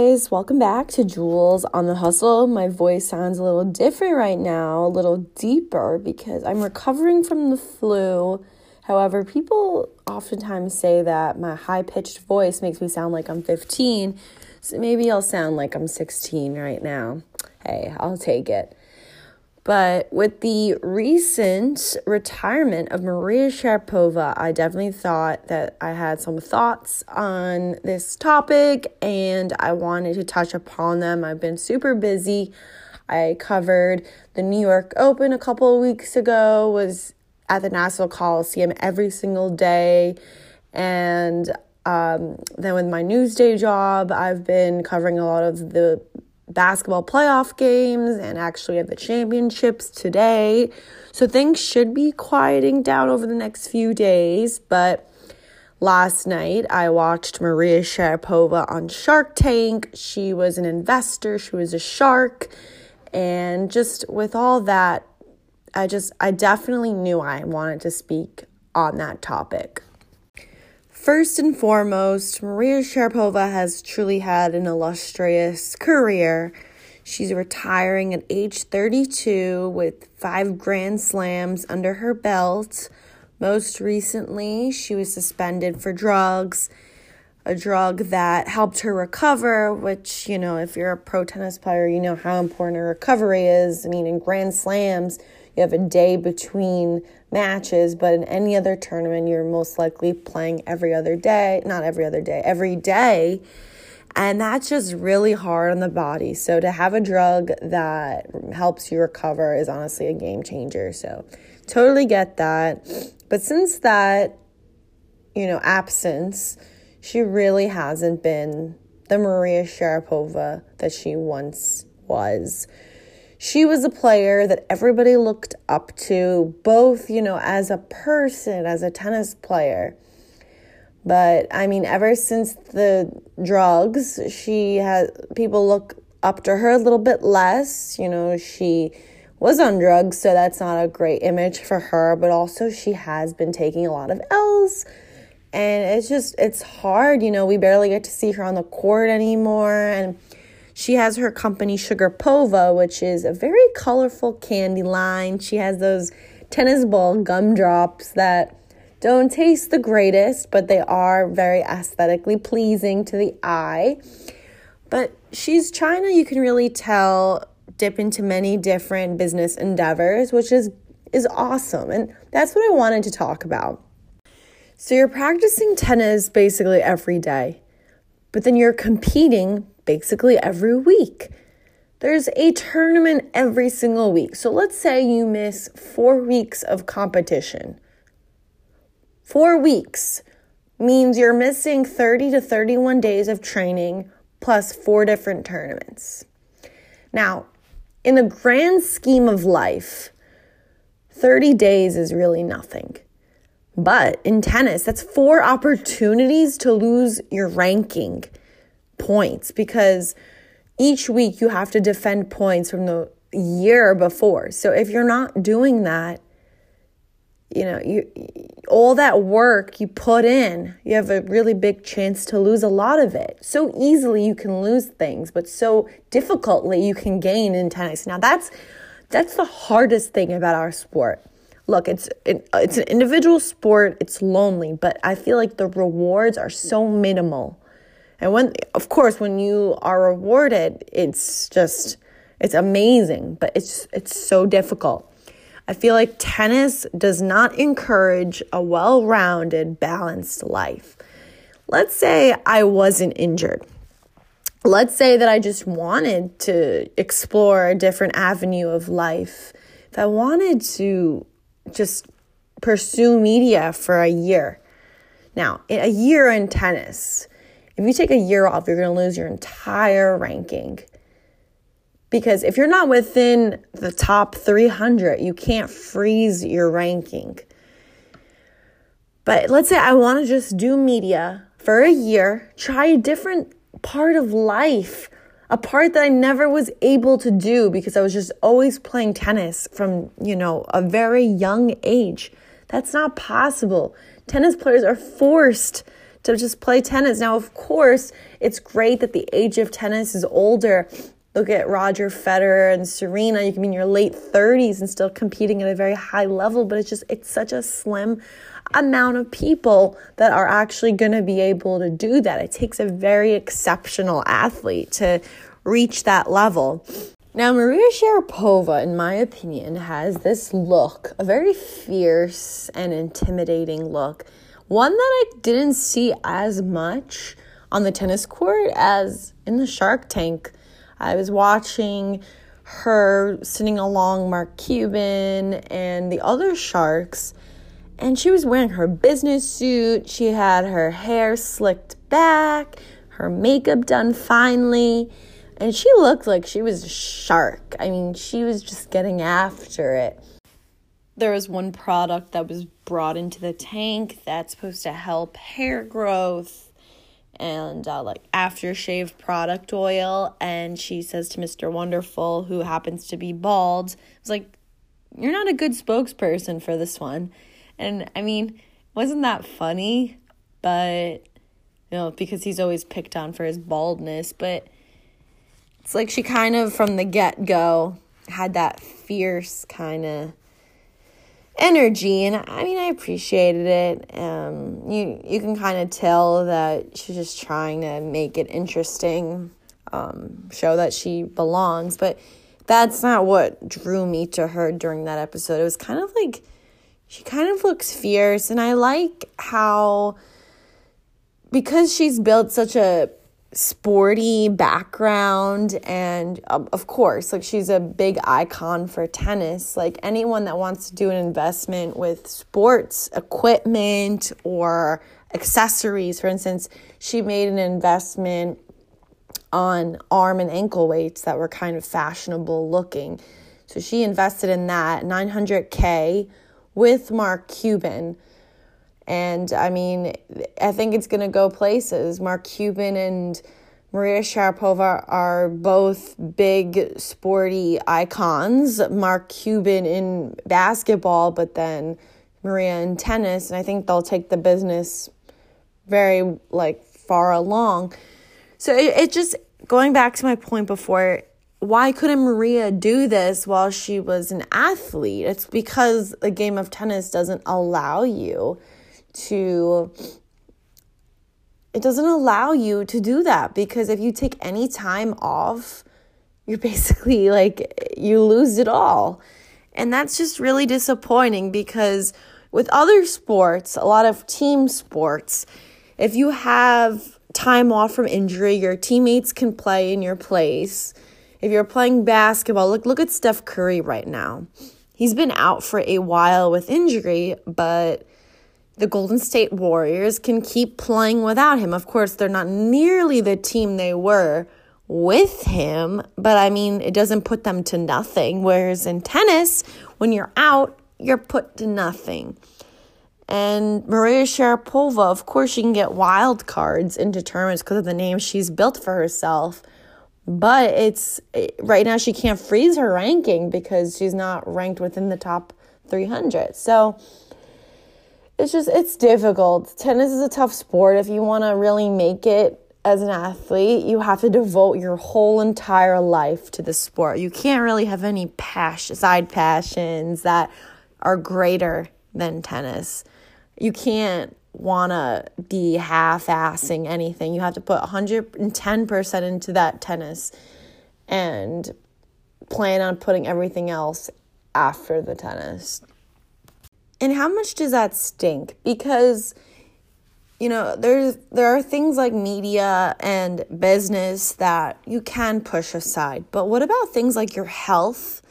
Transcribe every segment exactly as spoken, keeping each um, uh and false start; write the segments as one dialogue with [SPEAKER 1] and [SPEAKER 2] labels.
[SPEAKER 1] guys, welcome back to Jules on the Hustle. My voice sounds a little different right now, a little deeper because I'm recovering from the flu. However, people oftentimes say that my high-pitched voice makes me sound like I'm fifteen, so maybe I'll sound like I'm sixteen right now. Hey, I'll take it. But with the recent retirement of Maria Sharapova, I definitely thought that I had some thoughts on this topic and I wanted to touch upon them. I've been super busy. I covered the New York Open a couple of weeks ago, was at the Nassau Coliseum every single day. And um, then with my Newsday job, I've been covering a lot of the basketball playoff games and actually have the championships today. So things should be quieting down over the next few days. But last night I watched Maria Sharapova on Shark Tank. She was an investor. She was a shark. And just with all that, I just, I definitely knew I wanted to speak on that topic. First and foremost, Maria Sharapova has truly had an illustrious career. She's retiring at age thirty-two with five Grand Slams under her belt. Most recently, she was suspended for drugs, a drug that helped her recover, which, you know, if you're a pro tennis player, you know how important a recovery is. I mean, in Grand Slams, you have a day between matches, but in any other tournament, you're most likely playing every other day, not every other day, every day. And that's just really hard on the body. So to have a drug that helps you recover is honestly a game changer. So totally get that. But since that, you know, absence, she really hasn't been the Maria Sharapova that she once was. She was a player that everybody looked up to, both, you know, as a person, as a tennis player. But, I mean, ever since the drugs, she has, people look up to her a little bit less. You know, she was on drugs, so that's not a great image for her. But also she has been taking a lot of L's. And it's just, it's hard. You know, we barely get to see her on the court anymore. And she has her company Sugarpova, which is a very colorful candy line. She has those tennis ball gumdrops that don't taste the greatest, but they are very aesthetically pleasing to the eye. But she's trying to, you can really tell, dip into many different business endeavors, which is, is awesome. And that's what I wanted to talk about. So you're practicing tennis basically every day, but then you're competing basically every week. There's a tournament every single week. So let's say you miss four weeks of competition. Four weeks means you're missing thirty to thirty-one days of training plus four different tournaments. Now, in the grand scheme of life, thirty days is really nothing. But in tennis, that's four opportunities to lose your ranking points, because each week you have to defend points from the year before. So if you're not doing that, you know, you all that work you put in, you have a really big chance to lose a lot of it. So easily you can lose things, but so difficultly you can gain in tennis. Now that's that's the hardest thing about our sport. Look, it's it, it's an individual sport. It's lonely, but I feel like the rewards are so minimal. And when, of course, when you are rewarded, it's just, it's amazing, but it's it's so difficult. I feel like tennis does not encourage a well-rounded, balanced life. Let's say I wasn't injured. Let's say that I just wanted to explore a different avenue of life. If I wanted to just pursue media for a year. Now, a year in tennis, if you take a year off, you're going to lose your entire ranking. Because if you're not within the top three hundred, you can't freeze your ranking. But let's say I want to just do media for a year, try a different part of life, a part that I never was able to do because I was just always playing tennis from, you know, a very young age. That's not possible. Tennis players are forced to just play tennis. Now, of course, it's great that the age of tennis is older. Look at Roger Federer and Serena. You can be in your late thirties and still competing at a very high level, but it's just, it's such a slim amount of people that are actually going to be able to do that. It takes a very exceptional athlete to reach that level. Now, Maria Sharapova, in my opinion, has this look, a very fierce and intimidating look, one that I didn't see as much on the tennis court as in the Shark Tank. I was watching her sitting along Mark Cuban and the other Sharks, and she was wearing her business suit. She had her hair slicked back, her makeup done finely, and she looked like she was a shark. I mean, she was just getting after it. There was one product that was brought into the tank that's supposed to help hair growth and uh, like aftershave product oil. And she says to Mister Wonderful, who happens to be bald, it's like, you're not a good spokesperson for this one. And I mean, wasn't that funny? But, you know, because he's always picked on for his baldness. But it's like she kind of, from the get-go, had that fierce kind of energy. And I mean, I appreciated it. Um, you, you can kind of tell that she's just trying to make it interesting, um, show that she belongs. But that's not what drew me to her during that episode. It was kind of like, she kind of looks fierce, and I like how, because she's built such a sporty background, and um, of course, like, she's a big icon for tennis. Like, anyone that wants to do an investment with sports equipment or accessories, for instance, she made an investment on arm and ankle weights that were kind of fashionable looking. So she invested in that, nine hundred K, with Mark Cuban. And I mean, I think it's going to go places. Mark Cuban and Maria Sharapova are both big sporty icons. Mark Cuban in basketball, but then Maria in tennis. And I think they'll take the business very, like, far along. So it, it just, going back to my point before, why couldn't Maria do this while she was an athlete? It's because the game of tennis doesn't allow you to, it doesn't allow you to do that, because if you take any time off, you're basically like, you lose it all. And that's just really disappointing, because with other sports, a lot of team sports, if you have time off from injury, your teammates can play in your place. If you're playing basketball, look look at Steph Curry right now. He's been out for a while with injury, but the Golden State Warriors can keep playing without him. Of course, they're not nearly the team they were with him, but I mean, it doesn't put them to nothing. Whereas in tennis, when you're out, you're put to nothing. And Maria Sharapova, of course, she can get wild cards into tournaments because of the name she's built for herself. But it's right now she can't freeze her ranking because she's not ranked within the top three hundred. So it's just, it's difficult. Tennis is a tough sport. If you want to really make it as an athlete, you have to devote your whole entire life to the sport. You can't really have any passion, side passions that are greater than tennis. You can't want to be half-assing anything. You have to put one hundred ten percent into that tennis and plan on putting everything else after the tennis. And how much does that stink? Because, you know, there's there are things like media and business that you can push aside. But what about things like your health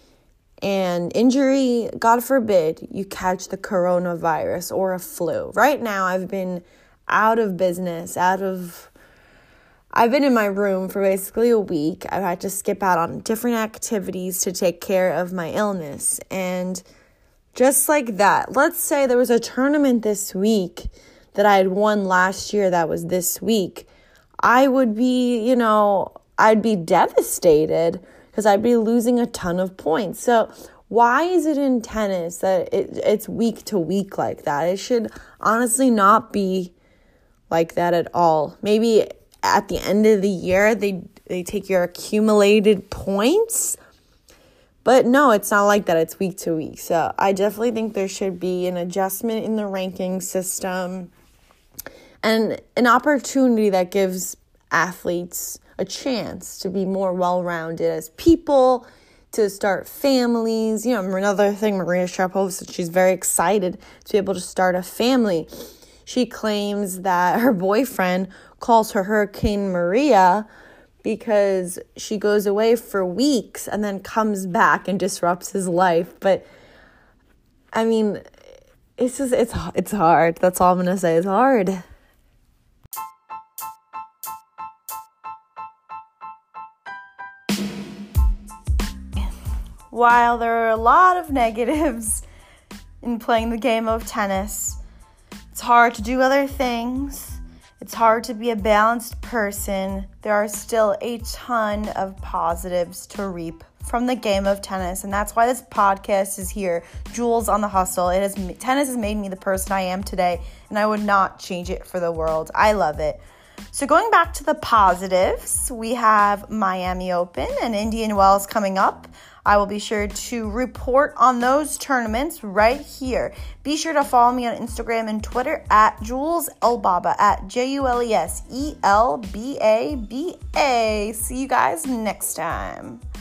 [SPEAKER 1] and injury? God forbid you catch the coronavirus or a flu. Right now, I've been out of business, out of... I've been in my room for basically a week. I've had to skip out on different activities to take care of my illness. And just like that, let's say there was a tournament this week that I had won last year that was this week. I would be, you know, I'd be devastated because I'd be losing a ton of points. So why is it in tennis that it, it's week to week like that? It should honestly not be like that at all. Maybe at the end of the year, they they take your accumulated points. But no, it's not like that. It's week to week. So I definitely think there should be an adjustment in the ranking system and an opportunity that gives athletes a chance to be more well-rounded as people, to start families. You know, another thing, Maria Sharapova said she's very excited to be able to start a family. She claims that her boyfriend calls her Hurricane Maria because she goes away for weeks and then comes back and disrupts his life. But, I mean, it's just, it's, it's hard. That's all I'm going to say. It's hard. While there are a lot of negatives in playing the game of tennis, it's hard to do other things. It's hard to be a balanced person. There are still a ton of positives to reap from the game of tennis, and that's why this podcast is here. Jules on the Hustle. It has tennis has made me the person I am today, and I would not change it for the world. I love it. So going back to the positives, we have Miami Open and Indian Wells coming up. I will be sure to report on those tournaments right here. Be sure to follow me on Instagram and Twitter at Jules Elbaba, at J U L E S E L B A B A. See you guys next time.